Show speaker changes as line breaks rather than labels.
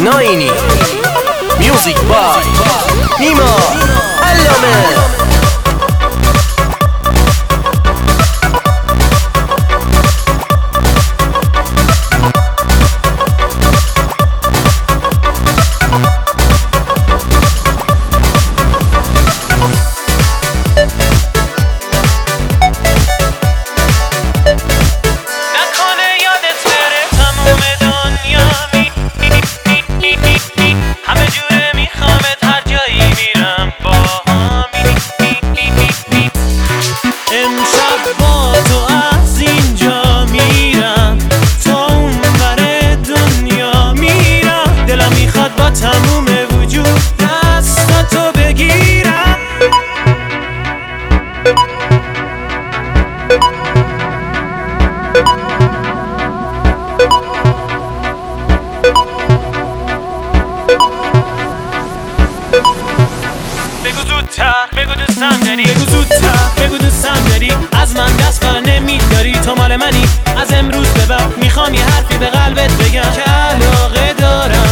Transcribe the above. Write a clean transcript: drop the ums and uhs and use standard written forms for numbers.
ناینی میوزیک بای نیما علامه.
تموم وجود دستاتو بگیرم. بگو زودتر، بگو دوستم داری، بگو زودتر، بگو دوستم داری. از من دست بر نمیداری، تو مال منی. از امروز به بعد میخوام یه حرفی به قلبت بگم که علاقه دارم